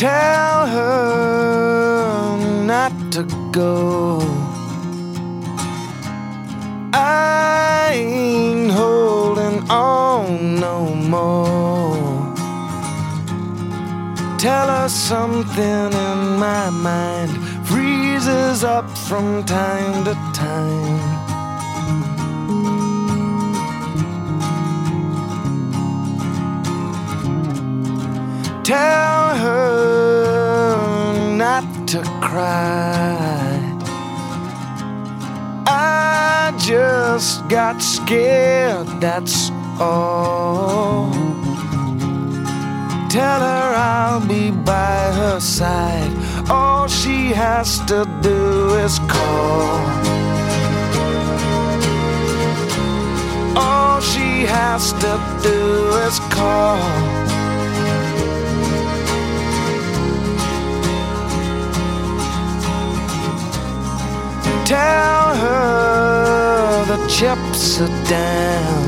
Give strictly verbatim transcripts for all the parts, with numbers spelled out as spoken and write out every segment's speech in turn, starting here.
Tell her not to go. I ain't holding on no more. Tell her something in my mind freezes up from time to time. Tell her not to cry. I just got scared, that's all. Tell her I'll be by her side. All she has to do is call. All she has to do is call. Tell her the chips are down.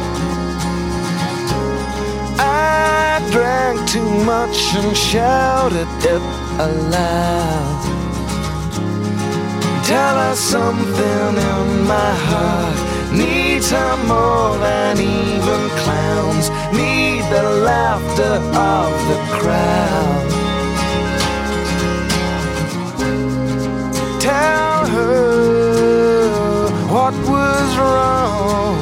I drank too much and shouted it aloud. Tell her something in my heart needs her more than even clowns need the laughter of the crowd. Tell her what was wrong.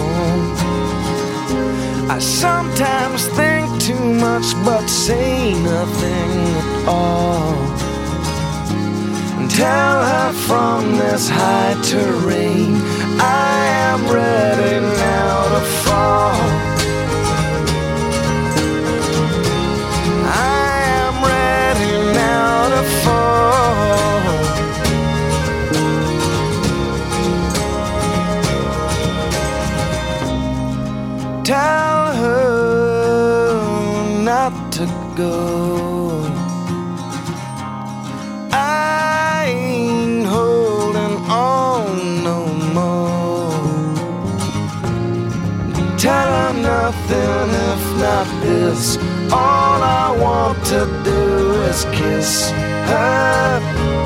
I sometimes think too much but say nothing at all. And tell her from this high terrain I am ready now to fall. I am ready now to fall. Tell her not to go. I ain't holding on no more. Tell her nothing if not this. All I want to do is kiss her.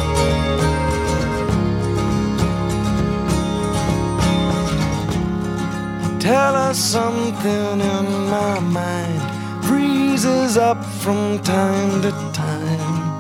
Tell her something in my mind freezes up from time to time.